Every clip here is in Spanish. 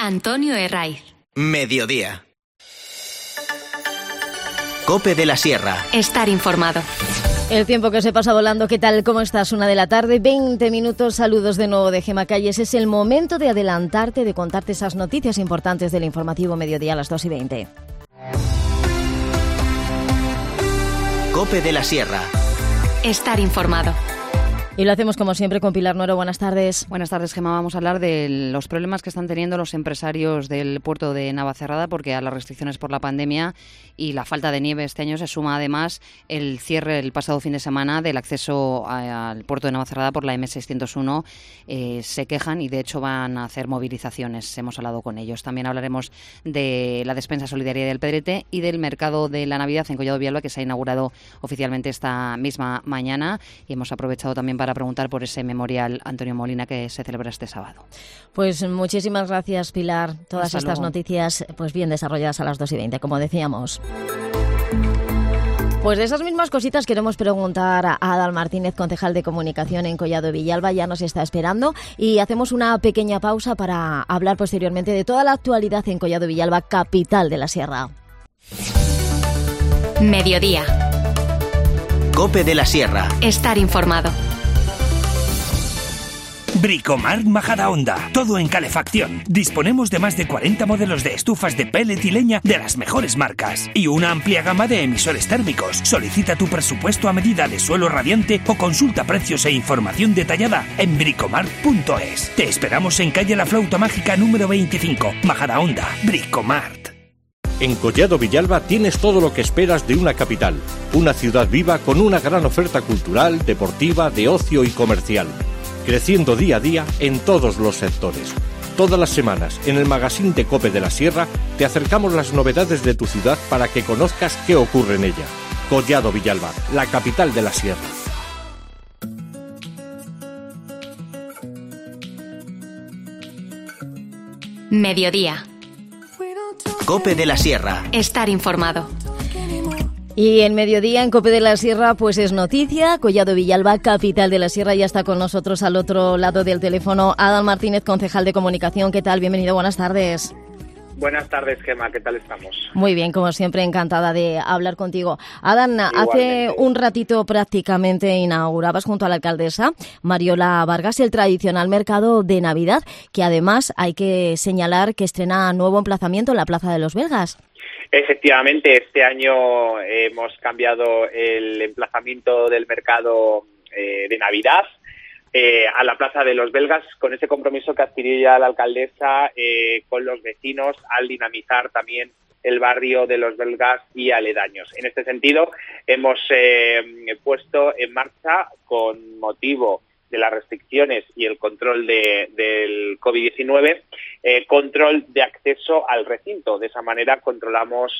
Antonio Herraiz. Mediodía. COPE de la Sierra. Estar informado. El tiempo que se pasa volando. ¿Qué tal? ¿Cómo estás? 1 de la tarde, 20 minutos. Saludos de nuevo de Gemma Calles. Es el momento de adelantarte, de contarte esas noticias importantes del informativo Mediodía a las 2:20. COPE de la Sierra. Estar informado. Y lo hacemos como siempre con Pilar Nuero. Buenas tardes. Buenas tardes, Gemma. Vamos a hablar de los problemas que están teniendo los empresarios del puerto de Navacerrada, porque a las restricciones por la pandemia y la falta de nieve este año se suma además el cierre el pasado fin de semana del acceso al puerto de Navacerrada por la M601. Se quejan y de hecho van a hacer movilizaciones. Hemos hablado con ellos. También hablaremos de la despensa solidaria del Pedrete y del mercado de la Navidad en Collado Villalba, que se ha inaugurado oficialmente esta misma mañana, y hemos aprovechado también para preguntar por ese memorial Antonio Molina que se celebra este sábado. Pues muchísimas gracias, Pilar. Todas Hasta estas luego. Noticias pues bien desarrolladas a las 2:20, como decíamos. Pues de esas mismas cositas queremos preguntar a Adal Martínez, concejal de comunicación en Collado Villalba. Ya nos está esperando y hacemos una pequeña pausa para hablar posteriormente de toda la actualidad en Collado Villalba, capital de la Sierra. Mediodía. COPE de la Sierra. Estar informado. Bricomart Majadahonda, todo en calefacción. Disponemos de más de 40 modelos de estufas de pellet y leña de las mejores marcas y una amplia gama de emisores térmicos. Solicita tu presupuesto a medida de suelo radiante o consulta precios e información detallada en bricomart.es. Te esperamos en calle La Flauta Mágica número 25, Majadahonda. Bricomart. En Collado Villalba tienes todo lo que esperas de una capital. Una ciudad viva con una gran oferta cultural, deportiva, de ocio y comercial. Creciendo día a día en todos los sectores. Todas las semanas, en el magazine de COPE de la Sierra, te acercamos las novedades de tu ciudad para que conozcas qué ocurre en ella. Collado Villalba, la capital de la Sierra. Mediodía. COPE de la Sierra. Estar informado. Y en Mediodía, en COPE de la Sierra, pues es noticia. Collado Villalba, capital de la Sierra, ya está con nosotros al otro lado del teléfono Adal Martínez, concejal de comunicación. ¿Qué tal? Bienvenido, buenas tardes. Buenas tardes, Gemma, ¿qué tal estamos? Muy bien, como siempre, encantada de hablar contigo. Adán, hace un ratito prácticamente inaugurabas junto a la alcaldesa Mariola Vargas el tradicional mercado de Navidad, que además hay que señalar que estrena nuevo emplazamiento en la Plaza de los Belgas. Efectivamente, este año hemos cambiado el emplazamiento del mercado de Navidad a la Plaza de los Belgas, con ese compromiso que adquirió ya la alcaldesa con los vecinos al dinamizar también el barrio de los Belgas y aledaños. En este sentido, hemos puesto en marcha, con motivo de las restricciones y el control del COVID-19, control de acceso al recinto. De esa manera controlamos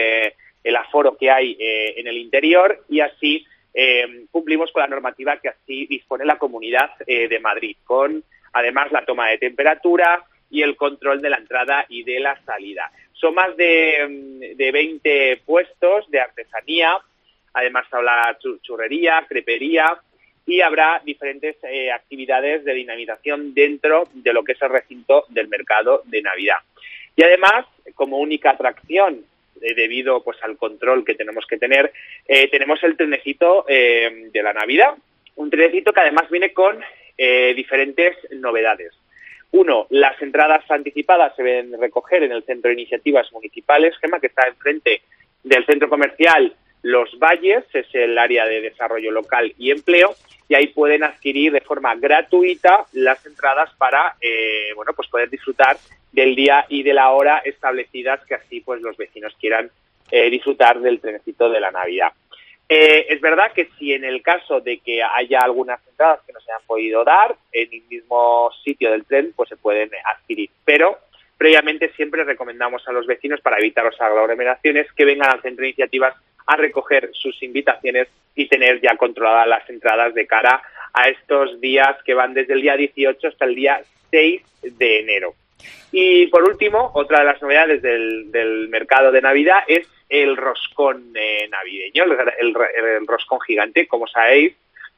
el aforo que hay en el interior y así cumplimos con la normativa que así dispone la Comunidad de Madrid, con además la toma de temperatura y el control de la entrada y de la salida. Son más de 20 puestos de artesanía, además habrá churrería, crepería, y habrá diferentes actividades de dinamización dentro de lo que es el recinto del mercado de Navidad. Y además, como única atracción, debido pues al control que tenemos que tener, tenemos el trenecito de la Navidad, un trenecito que además viene con diferentes novedades. Uno, las entradas anticipadas se deben recoger en el Centro de Iniciativas Municipales, Gemma, que está enfrente del centro comercial Los Valles, es el área de desarrollo local y empleo, y ahí pueden adquirir de forma gratuita las entradas para pues poder disfrutar del día y de la hora establecidas, que así pues los vecinos quieran disfrutar del trenecito de la Navidad. Es verdad que si en el caso de que haya algunas entradas que no se hayan podido dar en el mismo sitio del tren, pues se pueden adquirir, pero previamente siempre recomendamos a los vecinos, para evitar las aglomeraciones, que vengan al centro de iniciativas a recoger sus invitaciones y tener ya controladas las entradas de cara a estos días que van desde el día 18 hasta el día 6 de enero. Y por último, otra de las novedades del mercado de Navidad es el roscón navideño, el roscón gigante. Como sabéis,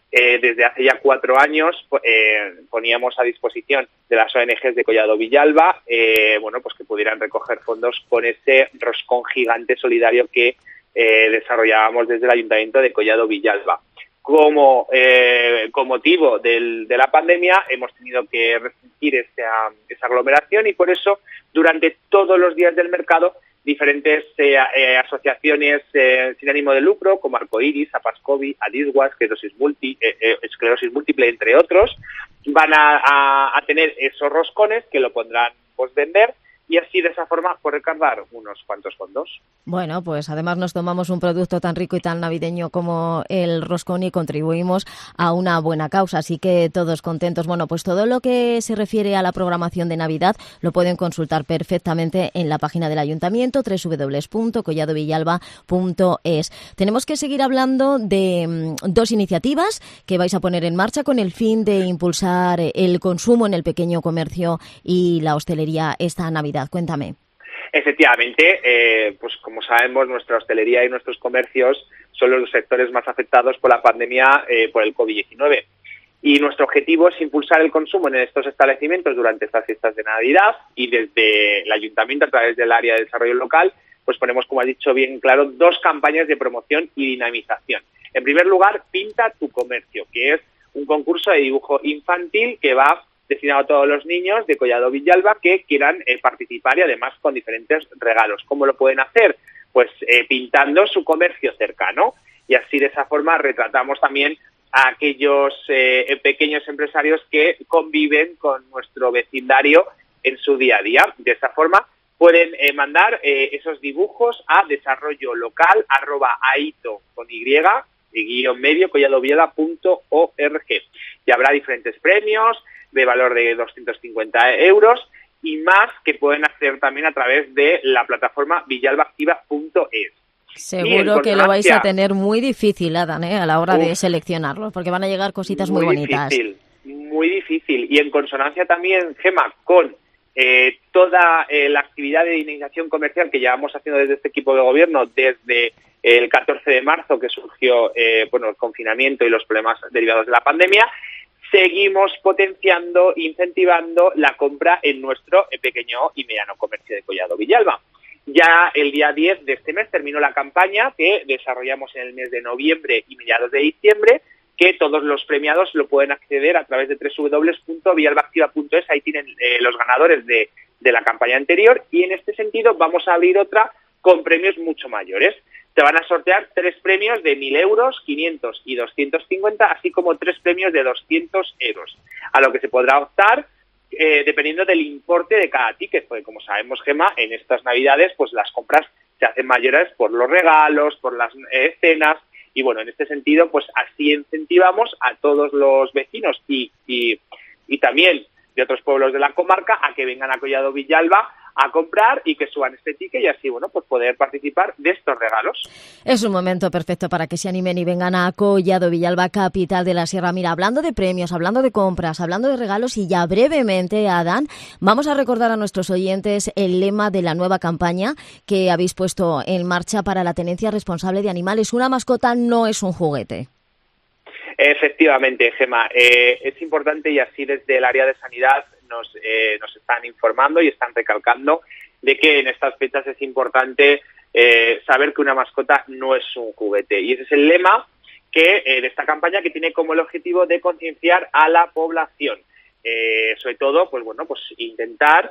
desde hace ya 4 años poníamos a disposición de las ONGs de Collado Villalba, pues que pudieran recoger fondos con ese roscón gigante solidario que desarrollábamos desde el Ayuntamiento de Collado Villalba. Con motivo de la pandemia hemos tenido que restringir esa aglomeración y por eso durante todos los días del mercado diferentes asociaciones sin ánimo de lucro como Arcoiris, Apascovi, Adiswa, esclerosis múltiple, entre otros, van a tener esos roscones que lo podrán vender y así de esa forma recaudar unos cuantos fondos. Bueno, pues además nos tomamos un producto tan rico y tan navideño como el roscón y contribuimos a una buena causa, así que todos contentos. Bueno, pues todo lo que se refiere a la programación de Navidad lo pueden consultar perfectamente en la página del Ayuntamiento, www.colladovillalba.es. Tenemos que seguir hablando de 2 iniciativas que vais a poner en marcha con el fin de impulsar el consumo en el pequeño comercio y la hostelería esta Navidad. Cuéntame. Efectivamente, pues como sabemos, nuestra hostelería y nuestros comercios son los sectores más afectados por la pandemia por el COVID-19. Y nuestro objetivo es impulsar el consumo en estos establecimientos durante estas fiestas de Navidad y desde el Ayuntamiento, a través del área de desarrollo local, pues ponemos, como ha dicho bien claro, 2 campañas de promoción y dinamización. En primer lugar, Pinta tu comercio, que es un concurso de dibujo infantil que va destinado a todos los niños de Collado Villalba que quieran participar y además con diferentes regalos. ¿Cómo lo pueden hacer? Pues pintando su comercio cercano y así de esa forma retratamos también a aquellos pequeños empresarios que conviven con nuestro vecindario en su día a día. De esta forma pueden mandar esos dibujos a desarrollolocal@aito con y_medio colladovillalba.org y habrá diferentes premios de valor de 250 euros y más que pueden hacer también a través de la plataforma villalbaactiva.es. Seguro que lo vais a tener muy difícil, Adán, a la hora de seleccionarlos, porque van a llegar cositas muy bonitas. Muy difícil. Y en consonancia también, Gemma, con toda la actividad de dinamización comercial que llevamos haciendo desde este equipo de gobierno desde el 14 de marzo que surgió el confinamiento y los problemas derivados de la pandemia, seguimos potenciando, incentivando la compra en nuestro pequeño y mediano comercio de Collado Villalba. Ya el día 10 de este mes terminó la campaña que desarrollamos en el mes de noviembre y mediados de diciembre, que todos los premiados lo pueden acceder a través de www.villalbaactiva.es. Ahí tienen los ganadores de la campaña anterior y en este sentido vamos a abrir otra con premios mucho mayores. Se van a sortear 3 premios de 1.000 euros, 500 y 250, así como 3 premios de 200 euros, a lo que se podrá optar dependiendo del importe de cada ticket, porque como sabemos, Gemma, en estas Navidades pues las compras se hacen mayores por los regalos, por las cenas, y bueno, en este sentido, pues así incentivamos a todos los vecinos y también de otros pueblos de la comarca a que vengan a Collado Villalba a comprar y que suban este ticket y así, pues poder participar de estos regalos. Es un momento perfecto para que se animen y vengan a Collado Villalba, capital de la Sierra. Mira, hablando de premios, hablando de compras, hablando de regalos y ya brevemente, Adán, vamos a recordar a nuestros oyentes el lema de la nueva campaña que habéis puesto en marcha para la tenencia responsable de animales. Una mascota no es un juguete. Efectivamente, Gemma, es importante y así desde el área de sanidad nos están informando y están recalcando de que en estas fechas es importante saber que una mascota no es un juguete. Y ese es el lema de esta campaña que tiene como el objetivo de concienciar a la población. Sobre todo, pues intentar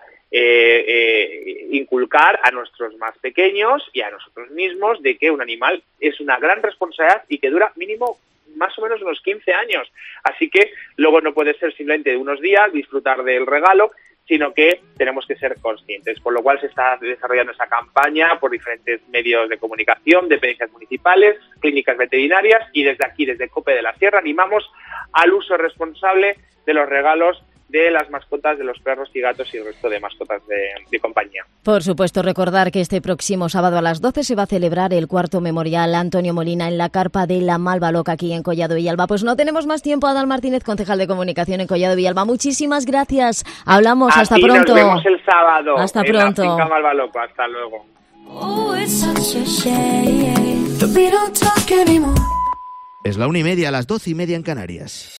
inculcar a nuestros más pequeños y a nosotros mismos de que un animal es una gran responsabilidad y que dura mínimo más o menos unos 15 años. Así que luego no puede ser simplemente de unos días disfrutar del regalo, sino que tenemos que ser conscientes. Por lo cual se está desarrollando esa campaña por diferentes medios de comunicación, dependencias municipales, clínicas veterinarias y desde aquí, desde COPE de la Sierra, animamos al uso responsable de los regalos de las mascotas, de los perros y gatos y el resto de mascotas de compañía. Por supuesto, recordar que este próximo sábado a las 12 se va a celebrar el 4º memorial Antonio Molina en la carpa de la Malva Loca aquí en Collado Villalba. Pues no tenemos más tiempo. Adán Martínez, concejal de comunicación en Collado Villalba. Muchísimas gracias. Hablamos. Hasta pronto. Nos vemos el sábado. Hasta pronto. En la finca Malva Loca. Hasta luego. Es la 1:30, a las 12:30 en Canarias.